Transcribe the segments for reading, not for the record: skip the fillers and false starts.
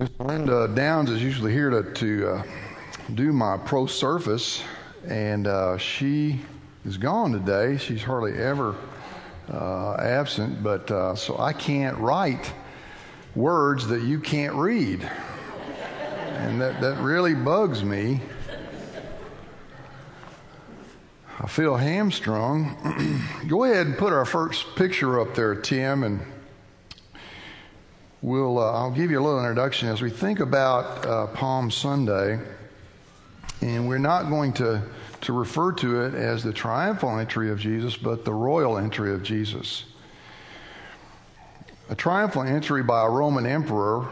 Miss Linda Downs is usually here to do my pro surface, and she is gone today. She's hardly ever absent, but so I can't write words that you can't read, and that really bugs me. I feel hamstrung. Go ahead and put our first picture up there, Tim, and I'll give you a little introduction as we think about Palm Sunday. And we're not going to refer to it as the triumphal entry of Jesus, but the royal entry of Jesus. A triumphal entry by a Roman emperor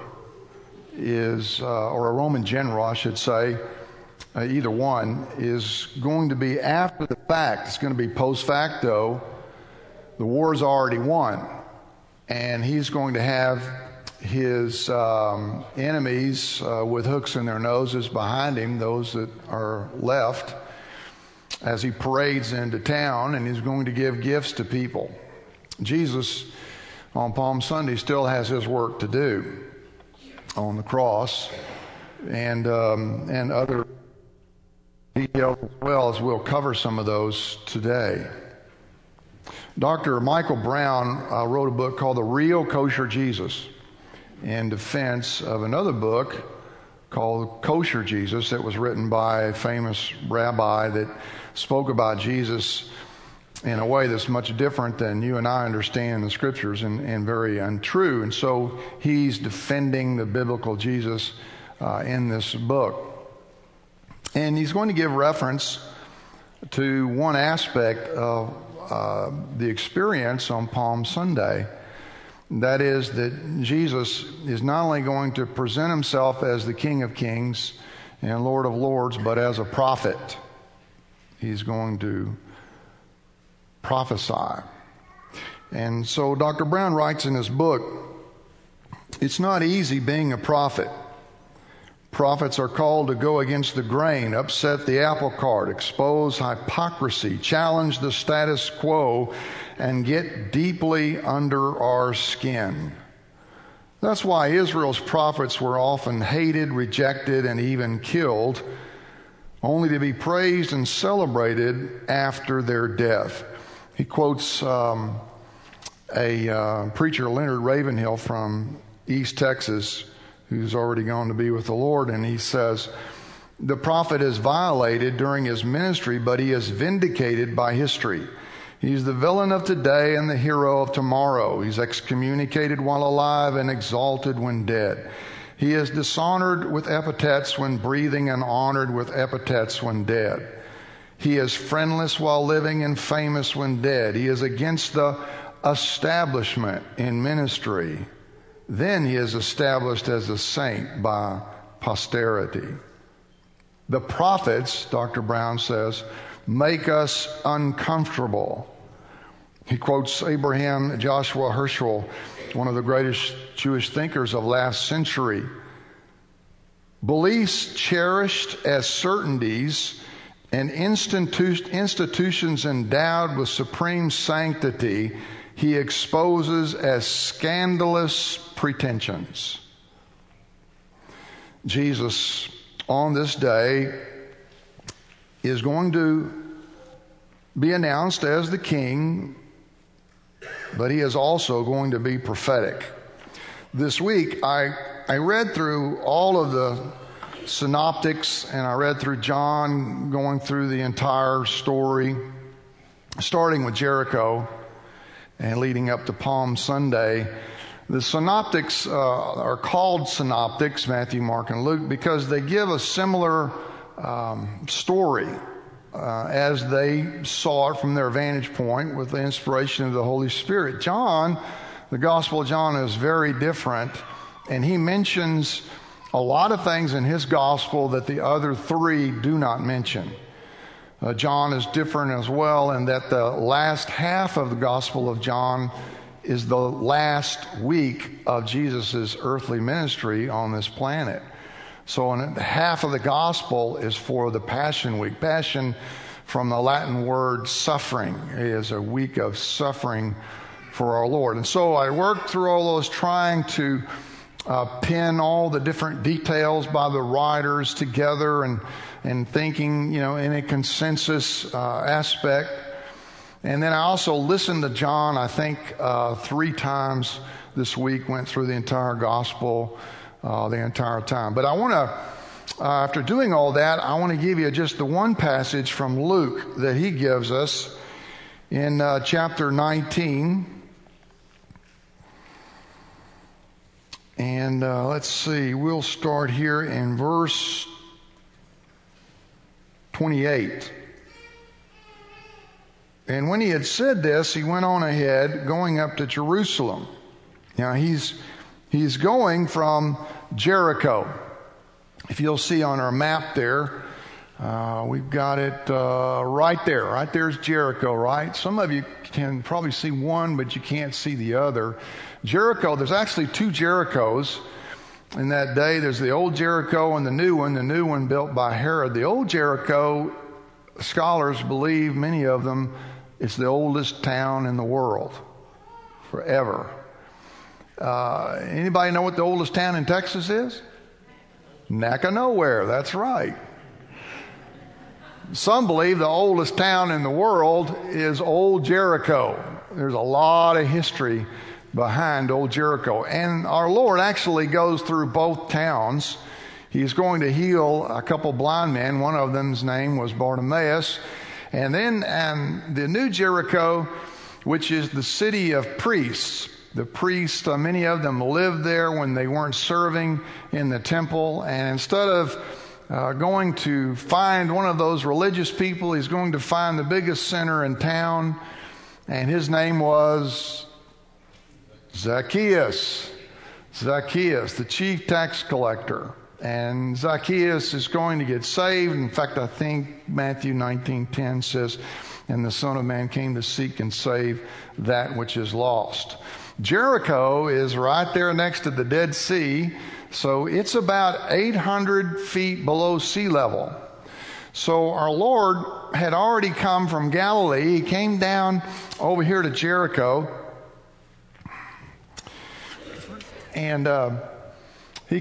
is, or a Roman general, I should say, either one, is going to be after the fact. It's going to be post facto. The war's already won. And he's going to have his enemies with hooks in their noses behind him, those that are left, as he parades into town, and he's going to give gifts to people. Jesus, on Palm Sunday, still has his work to do on the cross, and other details as well, as we'll cover some of those today. Dr. Michael Brown wrote a book called The Real Kosher Jesus, in defense of another book called Kosher Jesus that was written by a famous rabbi that spoke about Jesus in a way that's much different than you and I understand the scriptures, and very untrue. And so he's defending the biblical Jesus in this book. And he's going to give reference to one aspect of the experience on Palm Sunday. That is that Jesus is not only going to present himself as the King of Kings and Lord of Lords, but as a prophet. He's going to prophesy. And so Dr. Brown writes in his book, it's not easy being a prophet. Prophets are called to go against the grain, upset the apple cart, expose hypocrisy, challenge the status quo, and get deeply under our skin. That's why Israel's prophets were often hated, rejected, and even killed, only to be praised and celebrated after their death. He quotes a preacher, Leonard Ravenhill, from East Texas, who's already gone to be with the Lord, and he says, the prophet is violated during his ministry, but he is vindicated by history. He's the villain of today and the hero of tomorrow. He's excommunicated while alive and exalted when dead. He is dishonored with epithets when breathing and honored with epithets when dead. He is friendless while living and famous when dead. He is against the establishment in ministry. Then he is established as a saint by posterity. The prophets, Dr. Brown says, make us uncomfortable. He quotes Abraham Joshua Heschel, one of the greatest Jewish thinkers of last century. Beliefs cherished as certainties and institutions endowed with supreme sanctity he exposes as scandalous pretensions. Jesus, on this day, is going to be announced as the King, but he is also going to be prophetic. This week, I read through all of the synoptics, and I read through John, going through the entire story, starting with Jericho and leading up to Palm Sunday. The synoptics are called synoptics, Matthew, Mark, and Luke, because they give a similar story as they saw it from their vantage point with the inspiration of the Holy Spirit. John, the Gospel of John, is very different, and he mentions a lot of things in his Gospel that the other three do not mention. John is different as well in that the last half of the Gospel of John is the last week of Jesus' earthly ministry on this planet. So half of the Gospel is for the Passion Week. Passion, from the Latin word suffering, is a week of suffering for our Lord. And so I worked through all those trying to pin all the different details by the writers together and thinking, in a consensus aspect. And then I also listened to John, I think, 3 times this week, went through the entire gospel the entire time. But I want to, after doing all that, I want to give you just the one passage from Luke that he gives us in chapter 19. And let's see, we'll start here in verse 28. And when he had said this, he went on ahead, going up to Jerusalem. Now he's going from Jericho. If you'll see on our map there, we've got it right there. Right there's Jericho, right? Some of you can probably see one, but you can't see the other. Jericho, there's actually 2 Jerichos in that day. There's the old Jericho and the new one built by Herod. The old Jericho, scholars believe, many of them, it's the oldest town in the world forever. Anybody know what the oldest town in Texas is? Nowhere, that's right. Some believe the oldest town in the world is Old Jericho. There's a lot of history behind Old Jericho. And our Lord actually goes through both towns. He's going to heal a couple blind men. One of them's name was Bartimaeus. And then the new Jericho, which is the city of priests. The priests, many of them lived there when they weren't serving in the temple. And instead of going to find one of those religious people, he's going to find the biggest sinner in town. And his name was Zacchaeus, the chief tax collector. And Zacchaeus is going to get saved. In fact, I think Matthew 19:10 says, and the Son of Man came to seek and save that which is lost. Jericho is right there next to the Dead Sea, so it's about 800 feet below sea level. So our Lord had already come from Galilee. He came down over here to Jericho. And he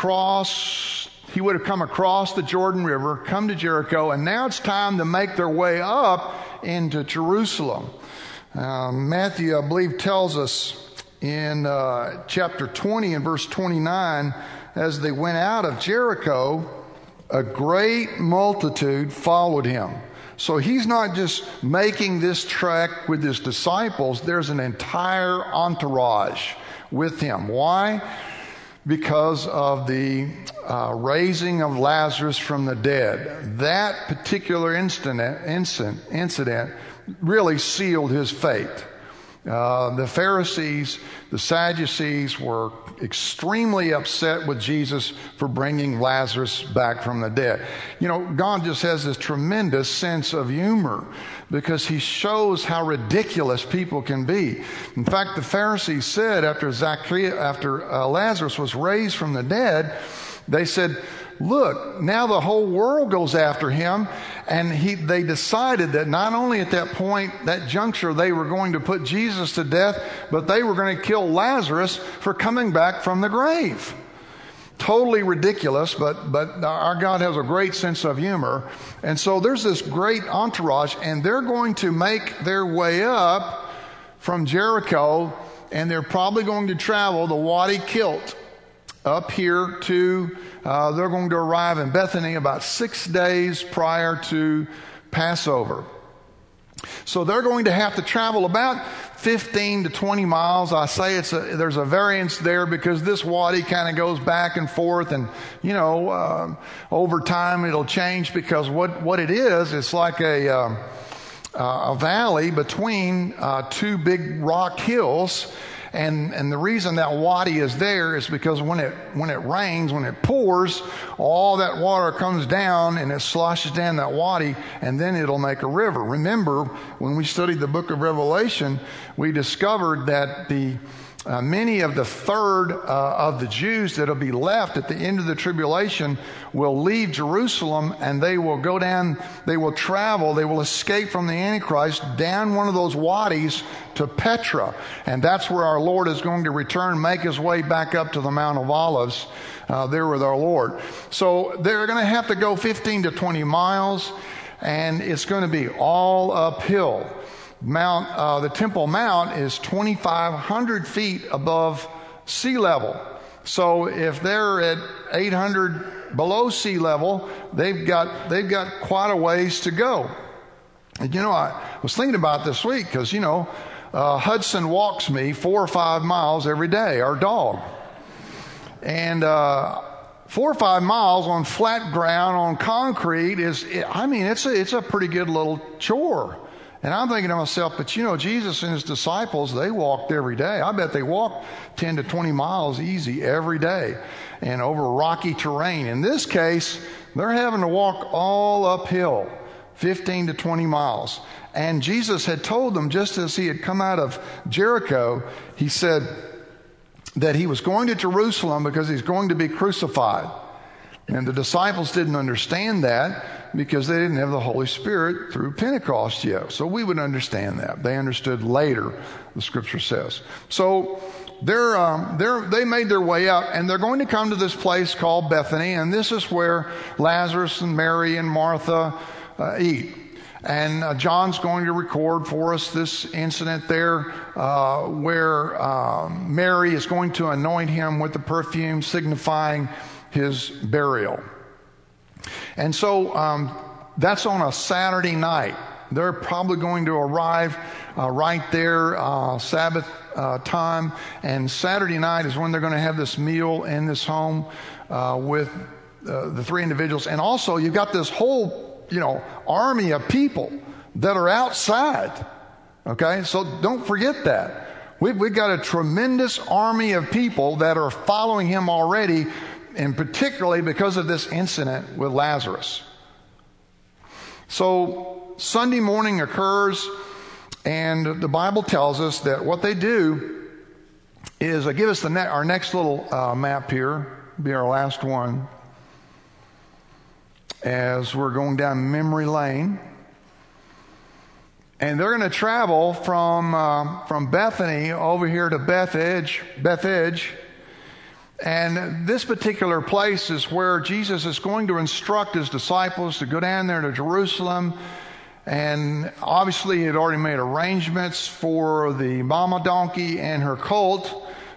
would have come across the Jordan River, come to Jericho, and now it's time to make their way up into Jerusalem. Matthew, I believe, tells us in chapter 20 and verse 29, as they went out of Jericho, a great multitude followed him. So he's not just making this trek with his disciples. There's an entire entourage with him. Why? Because of the raising of Lazarus from the dead. That particular incident really sealed his fate. The Pharisees, the Sadducees were extremely upset with Jesus for bringing Lazarus back from the dead. God just has this tremendous sense of humor because he shows how ridiculous people can be. In fact, the Pharisees said after Lazarus was raised from the dead, they said, look, now the whole world goes after him. And they decided that not only at that point, that juncture, they were going to put Jesus to death, but they were going to kill Lazarus for coming back from the grave. Totally ridiculous, but our God has a great sense of humor. And so there's this great entourage, and they're going to make their way up from Jericho, and they're probably going to travel the Wadi Kilt up here to, they're going to arrive in Bethany about 6 days prior to Passover. So they're going to have to travel about 15 to 20 miles. I say there's a variance there because this wadi kind of goes back and forth, and over time it'll change because what it is, it's like a valley between 2 big rock hills. And the reason that wadi is there is because when it rains, when it pours, all that water comes down and it sloshes down that wadi, and then it'll make a river. Remember, when we studied the book of Revelation, we discovered that the many of the third of the Jews that will be left at the end of the tribulation will leave Jerusalem, and they will go down, they will travel, they will escape from the Antichrist down one of those wadis to Petra. And that's where our Lord is going to return, make his way back up to the Mount of Olives, there with our Lord. So they're going to have to go 15 to 20 miles, and it's going to be all uphill. The Temple Mount is 2,500 feet above sea level. So if they're at 800 below sea level, they've got quite a ways to go. And I was thinking about this week because Hudson walks me 4 or 5 miles every day, our dog, and 4 or 5 miles on flat ground on concrete it's a pretty good little chore. And I'm thinking to myself, but Jesus and his disciples, they walked every day. I bet they walked 10 to 20 miles easy every day and over rocky terrain. In this case, they're having to walk all uphill, 15 to 20 miles. And Jesus had told them, just as he had come out of Jericho, he said that he was going to Jerusalem because he's going to be crucified. And the disciples didn't understand that because they didn't have the Holy Spirit through Pentecost yet. So we would understand that. They understood later, the scripture says. So they made their way out, and they're going to come to this place called Bethany, and this is where Lazarus and Mary and Martha eat. And John's going to record for us this incident there where Mary is going to anoint him with the perfume, signifying his burial. And so that's on a Saturday night. They're probably going to arrive right there Sabbath time, and Saturday night is when they're going to have this meal in this home with the three individuals. And also you've got this whole army of people that are outside. Okay, so don't forget that. We've got a tremendous army of people that are following him already, and particularly because of this incident with Lazarus. So Sunday morning occurs, and the Bible tells us that what they do is give us our next little map here, be our last one, as we're going down memory lane. And they're going to travel from Bethany over here to Beth Edge. And this particular place is where Jesus is going to instruct his disciples to go down there to Jerusalem. And obviously he had already made arrangements for the mama donkey and her colt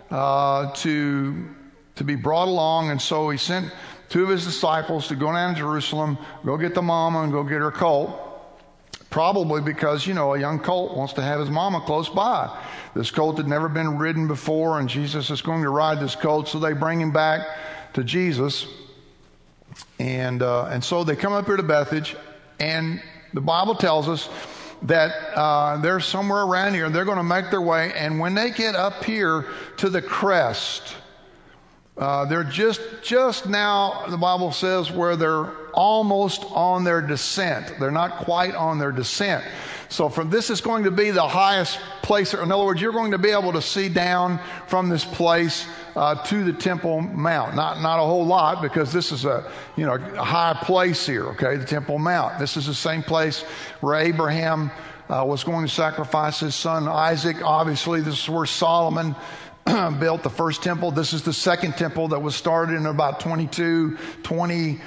to be brought along. And so he sent 2 of his disciples to go down to Jerusalem, go get the mama and go get her colt. Probably because, a young colt wants to have his mama close by. This colt had never been ridden before, and Jesus is going to ride this colt, so they bring him back to Jesus. And so they come up here to Bethage, and the Bible tells us that they're somewhere around here. They're going to make their way, and when they get up here to the crest, they're just now, the Bible says, where they're almost on their descent. They're not quite on their descent. So this is going to be the highest place. In other words, you're going to be able to see down from this place to the Temple Mount. Not a whole lot, because this is a high place here. Okay, the Temple Mount. This is the same place where Abraham was going to sacrifice his son Isaac. Obviously, this is where Solomon built the first temple. This is the second temple that was started in about 2220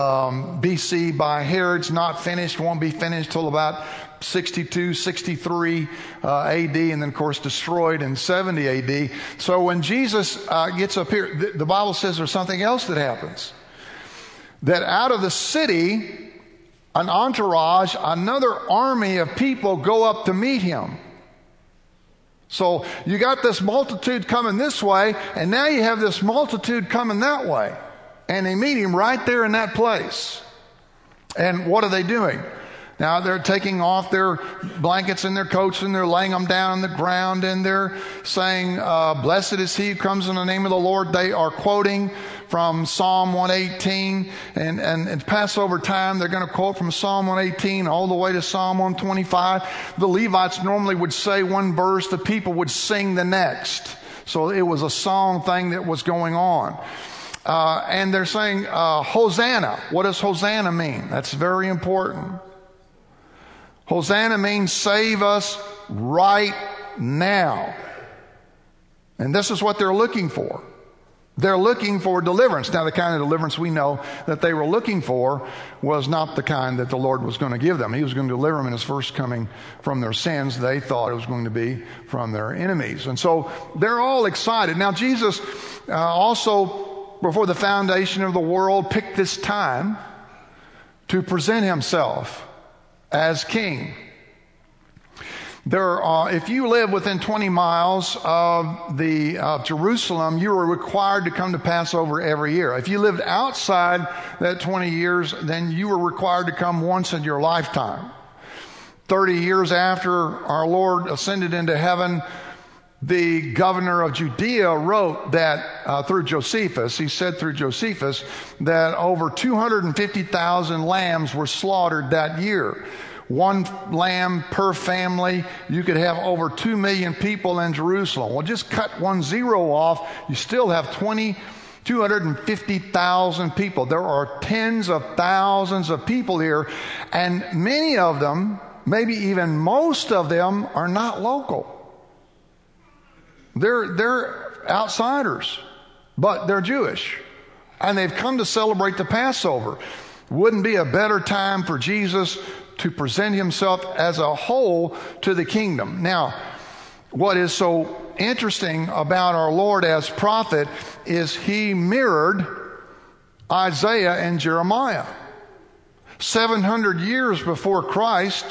BC by Herod. It's not finished, won't be finished till about 62, 63 AD, and then of course destroyed in 70 AD. So when Jesus gets up here, the Bible says there's something else that happens. That out of the city, an entourage, another army of people go up to meet him. So you got this multitude coming this way, and now you have this multitude coming that way. And they meet him right there in that place. And what are they doing? Now they're taking off their blankets and their coats, and they're laying them down on the ground, and they're saying, blessed is he who comes in the name of the Lord. They are quoting from Psalm 118, and Passover time, they're going to quote from Psalm 118 all the way to Psalm 125. The Levites normally would say one verse, the people would sing the next. So it was a song thing that was going on. And they're saying, Hosanna. What does Hosanna mean? That's very important. Hosanna means save us right now. And this is what they're looking for. They're looking for deliverance. Now, the kind of deliverance we know that they were looking for was not the kind that the Lord was going to give them. He was going to deliver them in His first coming from their sins. They thought it was going to be from their enemies. And so they're all excited. Now, Jesus also, before the foundation of the world, picked this time to present Himself as King. If you live within 20 miles of Jerusalem, you are required to come to Passover every year. If you lived outside that 20 years, then you were required to come once in your lifetime. 30 years after our Lord ascended into heaven, the governor of Judea wrote that through Josephus, he said through Josephus, that over 250,000 lambs were slaughtered that year. One lamb per family. You could have over 2 million people in Jerusalem. Well, just cut 1 zero off. You still have 250,000 people. There are tens of thousands of people here. And many of them, maybe even most of them, are not local. They're outsiders, but they're Jewish. And they've come to celebrate the Passover. Wouldn't be a better time for Jesus to present Himself as a whole to the kingdom. Now, what is so interesting about our Lord as prophet is He mirrored Isaiah and Jeremiah. 700 years before Christ,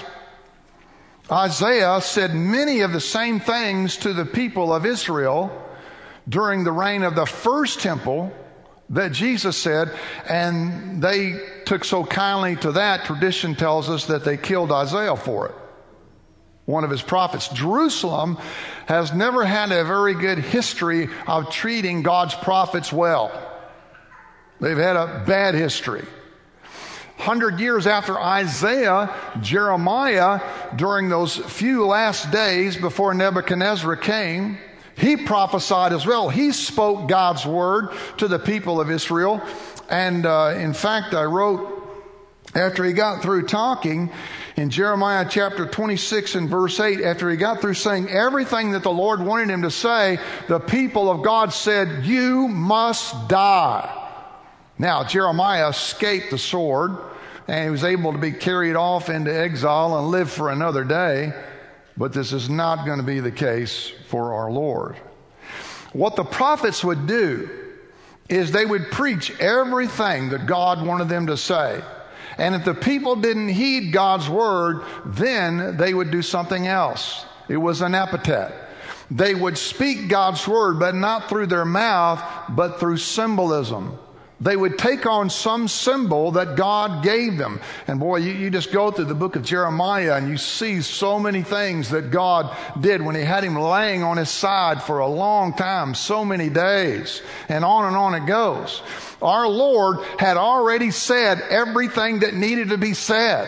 Isaiah said many of the same things to the people of Israel during the reign of the first temple that Jesus said, and they took so kindly to that, tradition tells us that they killed Isaiah for it, one of his prophets. Jerusalem has never had a very good history of treating God's prophets well. They've had a bad history. 100 years after Isaiah, Jeremiah, during those few last days before Nebuchadnezzar came, he prophesied as well. He spoke God's word to the people of Israel. And in fact, I wrote, after he got through talking, in Jeremiah chapter 26 and verse 8, after he got through saying everything that the Lord wanted him to say, the people of God said, "You must die." Now, Jeremiah escaped the sword, and he was able to be carried off into exile and live for another day. But this is not going to be the case for our Lord. What the prophets would do is they would preach everything that God wanted them to say. And if the people didn't heed God's word, then they would do something else. It was an epithet. They would speak God's word, but not through their mouth, but through symbolism. They would take on some symbol that God gave them. And boy, you just go through the book of Jeremiah and you see so many things that God did when He had him laying on his side for a long time, so many days, and on it goes. Our Lord had already said everything that needed to be said.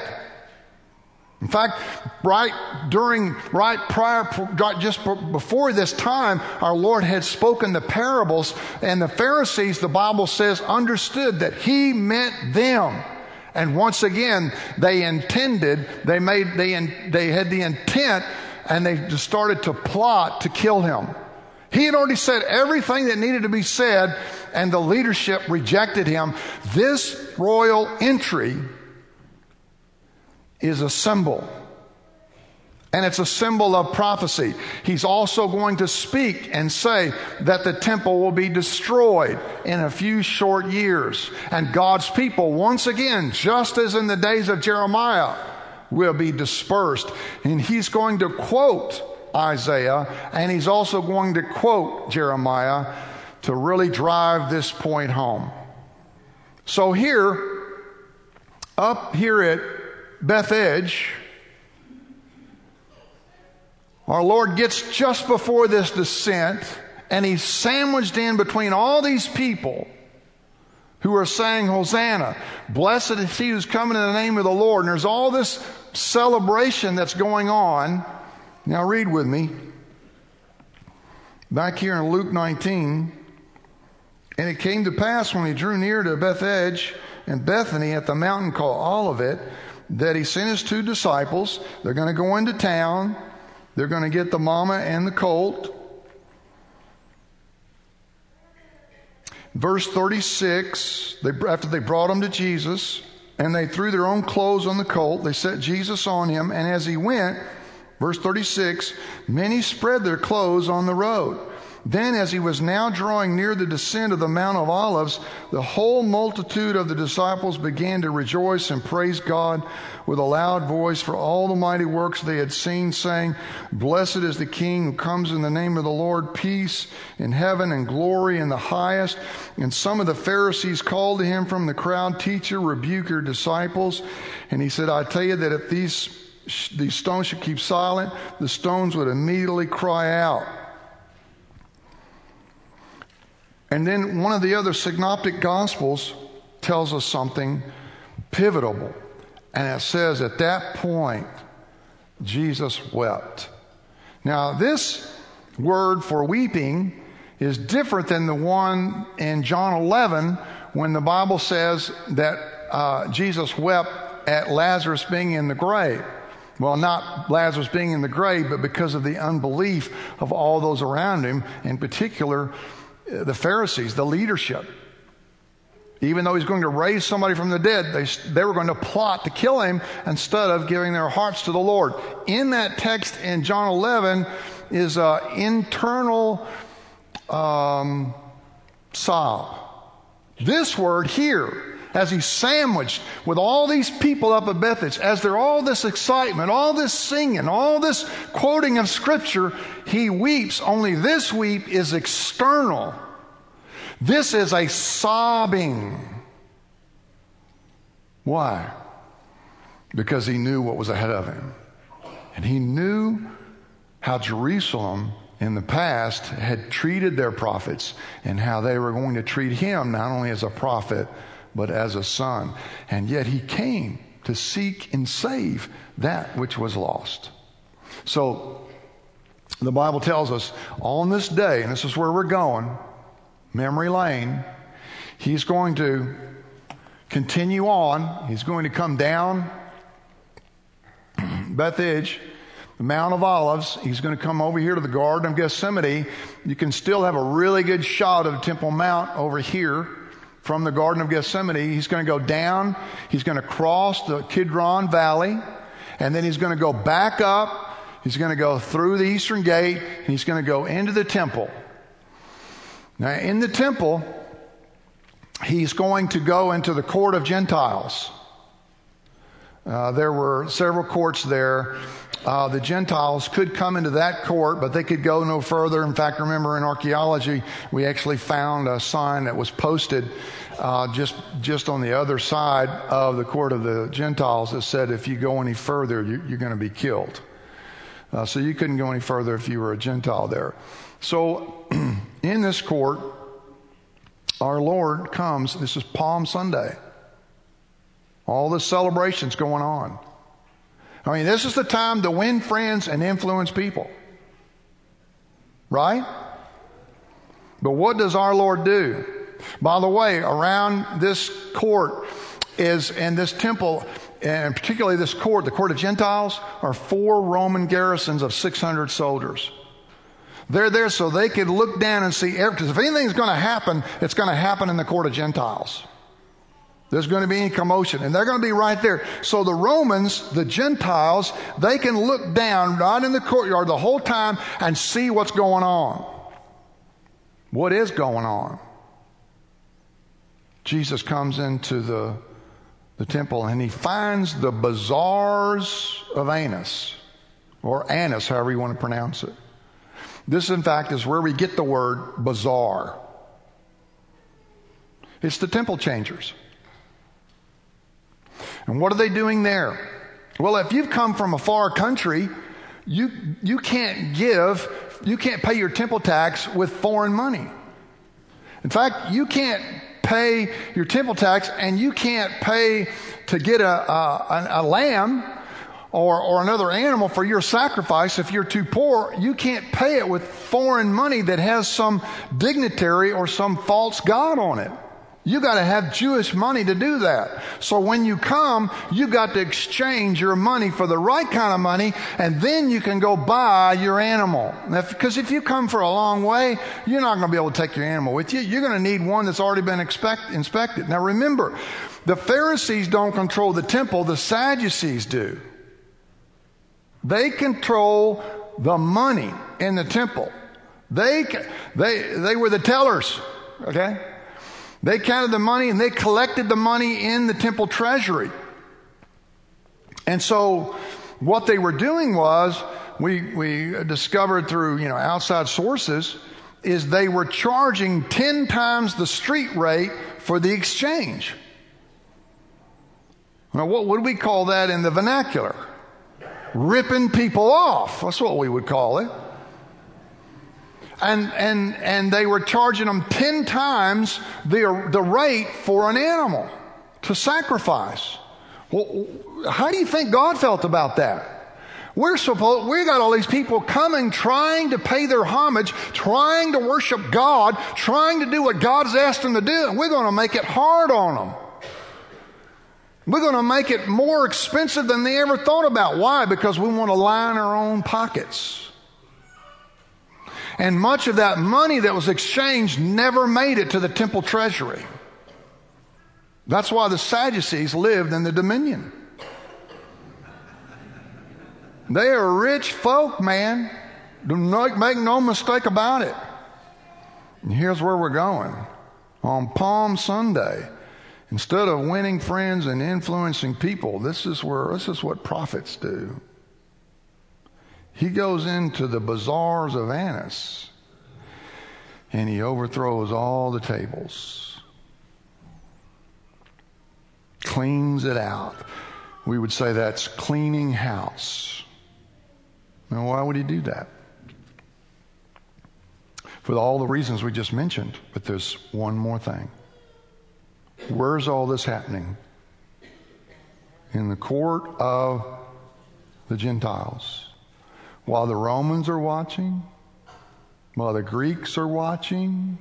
In fact, just before this time, our Lord had spoken the parables, and the Pharisees, the Bible says, understood that He meant them. And once again, they had the intent, and they just started to plot to kill Him. He had already said everything that needed to be said, and the leadership rejected Him. This royal entry is a symbol. And it's a symbol of prophecy. He's also going to speak and say that the temple will be destroyed in a few short years. And God's people, once again, just as in the days of Jeremiah, will be dispersed. And He's going to quote Isaiah, and He's also going to quote Jeremiah to really drive this point home. So up here at Bethedge, our Lord gets just before this descent, and He's sandwiched in between all these people who are saying, "Hosanna, blessed is He who's coming in the name of the Lord." And there's all this celebration that's going on. Now read with me. Back here in Luke 19, and it came to pass when he drew near to Bethphage and Bethany at the mountain called Olivet, that he sent his 2 disciples. They're going to go into town. They're going to get the mama and the colt. Verse 36, after they brought him to Jesus, and they threw their own clothes on the colt, they set Jesus on him, and as he went, verse 36, many spread their clothes on the road. Then as he was now drawing near the descent of the Mount of Olives, the whole multitude of the disciples began to rejoice and praise God with a loud voice for all the mighty works they had seen, saying, Blessed is the King who comes in the name of the Lord, peace in heaven and glory in the highest. And some of the Pharisees called to him from the crowd, Teacher, rebuke your disciples. And he said, I tell you that if these stones should keep silent, the stones would immediately cry out. And then one of the other synoptic gospels tells us something pivotal. And it says at that point, Jesus wept. Now this word for weeping is different than the one in John 11 when the Bible says that Jesus wept at Lazarus being in the grave. Well, not Lazarus being in the grave, but because of the unbelief of all those around him, in particular the Pharisees, the leadership. Even though he's going to raise somebody from the dead, they were going to plot to kill him instead of giving their hearts to the Lord. In that text in John 11 is an internal sob. This word here, as he's sandwiched with all these people up at Bethphage, as there all this excitement, all this singing, all this quoting of Scripture, he weeps. Only this weep is external. This is a sobbing. Why? Because he knew what was ahead of him. And he knew how Jerusalem in the past had treated their prophets and how they were going to treat him not only as a prophet, but as a son. And yet he came to seek and save that which was lost. So the Bible tells us on this day, and this is where we're going, memory lane, he's going to continue on. He's going to come down Bethphage, the Mount of Olives. He's going to come over here to the Garden of Gethsemane. You can still have a really good shot of Temple Mount over here from the Garden of Gethsemane. He's going to go down. He's going to cross the Kidron Valley. And then he's going to go back up. He's going to go through the Eastern Gate. And he's going to go into the temple. Now, in the temple, he's going to go into the court of Gentiles. There were several courts there. The Gentiles could come into that court, but they could go no further. In fact, remember in archaeology, we actually found a sign that was posted just on the other side of the court of the Gentiles that said, if you go any further, you're going to be killed. So you couldn't go any further if you were a Gentile there. So in this court, our Lord comes. This is Palm Sunday. All the celebrations going on. I mean, this is the time to win friends and influence people. Right? But what does our Lord do? By the way, around this court and this temple, and particularly this court, the court of Gentiles, are 4 Roman garrisons of 600 soldiers. They're there so they could look down and see, because if anything's going to happen, it's going to happen in the court of Gentiles. There's going to be any commotion, and they're going to be right there. So the Romans, the Gentiles, they can look down right in the courtyard the whole time and see what's going on. What is going on? Jesus comes into the temple and he finds the bazaars of Annas, or Annas, however you want to pronounce it. This, in fact, is where we get the word bazaar. It's the temple changers. And what are they doing there? Well, if you've come from a far country, you can't pay your temple tax with foreign money. In fact, you can't pay your temple tax, and you can't pay to get a lamb or another animal for your sacrifice, if you're too poor, you can't pay it with foreign money that has some dignitary or some false god on it. You got to have Jewish money to do that. So when you come, you got to exchange your money for the right kind of money, and then you can go buy your animal. Because if you come for a long way, you're not going to be able to take your animal with you. You're going to need one that's already been inspected. Now remember, the Pharisees don't control the temple, the Sadducees do. They control the money in the temple. They were the tellers, okay? They counted the money and they collected the money in the temple treasury. And so what they were doing was, we discovered through, outside sources, is they were charging 10 times the street rate for the exchange. Now, what would we call that in the vernacular? Ripping people off. That's what we would call it. And they were charging them 10 times the rate for an animal to sacrifice. Well, how do you think God felt about that? We got all these people coming, trying to pay their homage, trying to worship God, trying to do what God's asked them to do, and we're going to make it hard on them. We're going to make it more expensive than they ever thought about. Why? Because we want to line our own pockets. And much of that money that was exchanged never made it to the temple treasury. That's why the Sadducees lived in the dominion. They are rich folk, man. Do not make no mistake about it. And here's where we're going. On Palm Sunday, instead of winning friends and influencing people, this is what prophets do. He goes into the bazaars of Annas and he overthrows all the tables, cleans it out. We would say that's cleaning house. Now, why would he do that? For all the reasons we just mentioned, but there's one more thing. Where's all this happening? In the court of the Gentiles. While the Romans are watching, while the Greeks are watching.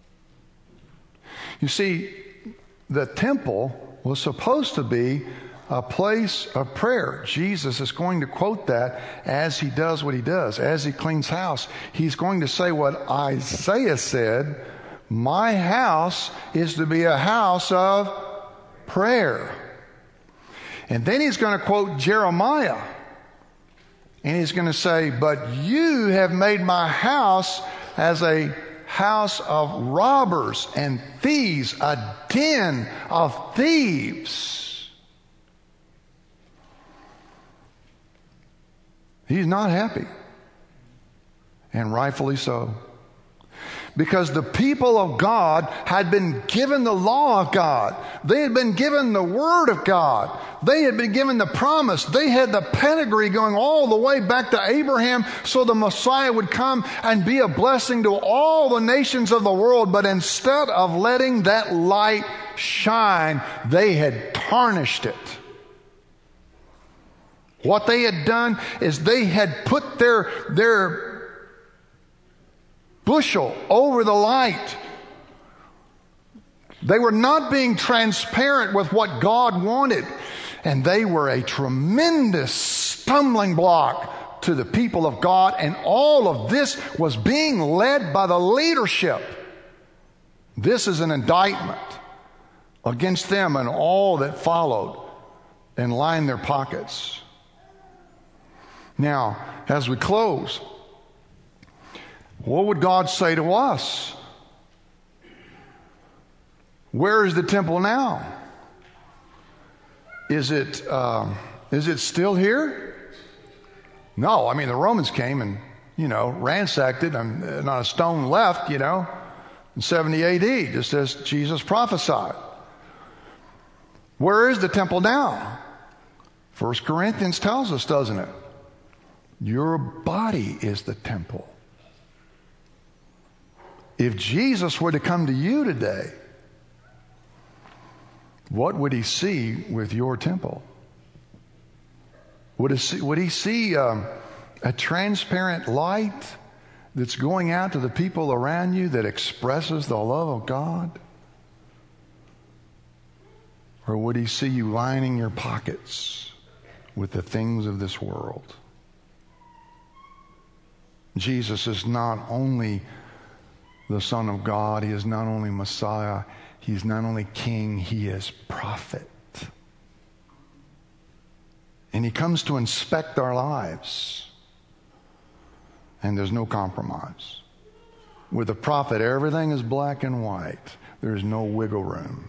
You see, the temple was supposed to be a place of prayer. Jesus is going to quote that as he does what he does. As he cleans house, he's going to say what Isaiah said, my house is to be a house of prayer. And then he's going to quote Jeremiah. And he's going to say, but you have made my house as a house of robbers and thieves, a den of thieves. He's not happy. And rightfully so. Because the people of God had been given the law of God. They had been given the word of God. They had been given the promise. They had the pedigree going all the way back to Abraham so the Messiah would come and be a blessing to all the nations of the world. But instead of letting that light shine, they had tarnished it. What they had done is they had put their bushel over the light. They were not being transparent with what God wanted. And they were a tremendous stumbling block to the people of God. And all of this was being led by the leadership. This is an indictment against them and all that followed and lined their pockets. Now, as we close, what would God say to us? Where is the temple now? Is it still here? No, I mean the Romans came and ransacked it, and not a stone left, in 70 AD, just as Jesus prophesied. Where is the temple now? 1 Corinthians tells us, doesn't it? Your body is the temple. If Jesus were to come to you today, what would he see with your temple? Would he see a transparent light that's going out to the people around you that expresses the love of God? Or would he see you lining your pockets with the things of this world? Jesus is not only the Son of God, he is not only Messiah, he's not only King, he is prophet. And he comes to inspect our lives. And there's no compromise. With a prophet, everything is black and white. There's no wiggle room.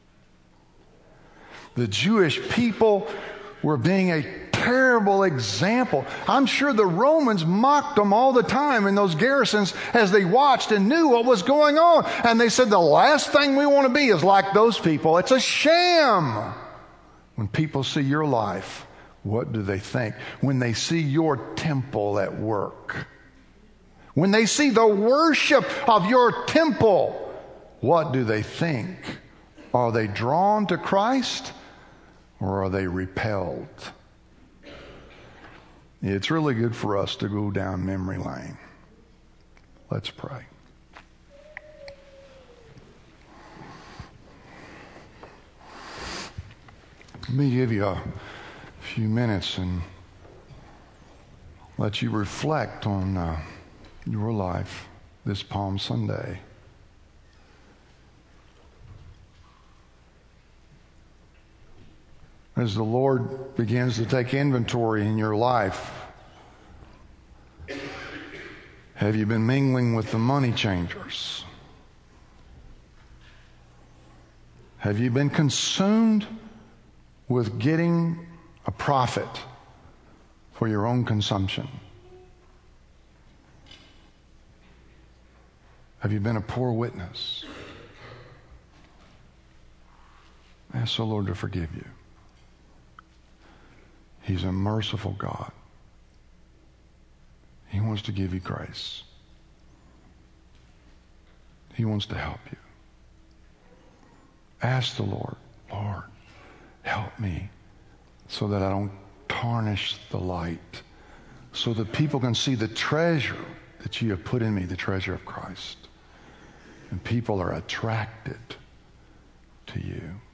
The Jewish people were being a terrible example. I'm sure the Romans mocked them all the time in those garrisons as they watched and knew what was going on. And they said, the last thing we want to be is like those people. It's a sham. When people see your life, what do they think? When they see your temple at work, when they see the worship of your temple, what do they think? Are they drawn to Christ or are they repelled? It's really good for us to go down memory lane. Let's pray. Let me give you a few minutes and let you reflect on your life this Palm Sunday. As the Lord begins to take inventory in your life, have you been mingling with the money changers? Have you been consumed with getting a profit for your own consumption? Have you been a poor witness? Ask the Lord to forgive you. He's a merciful God. He wants to give you grace. He wants to help you. Ask the Lord, Lord, help me so that I don't tarnish the light, so that people can see the treasure that you have put in me, the treasure of Christ. And people are attracted to you.